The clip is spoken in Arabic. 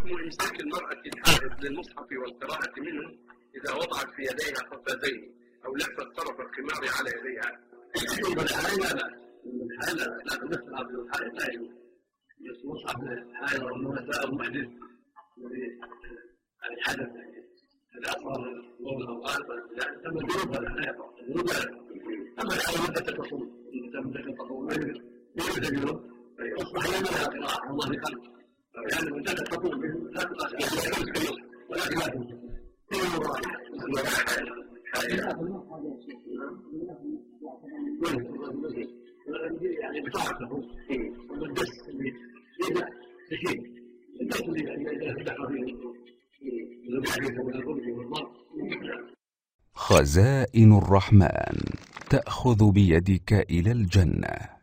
حكم إمساك المرأة الحائض للمصحف والقراءة منه إذا وضعت في يديها قفازين أو لفت طرف الخمار على يديها؟ لا تمسها بالحائض لا يجوز المصحف الحائض والنساء المحدث الذي حدث إذا أصاب الله أوقات تم الجنوب لا يقع الجنوب لا يقع. أما الحائض مدة تصوم مدة تصوم يجوز الجنوب فيصبح لها قراءة الله خلق يعني من كانت تقوم به لا تقاس ولكن لا تنسى هي المراجعة يعني بطاعته والدس اللي يبدأ تشيء الدس اللي يعني يدخل فيه خزائن الرحمن تأخذ بيدك إلى الجنة.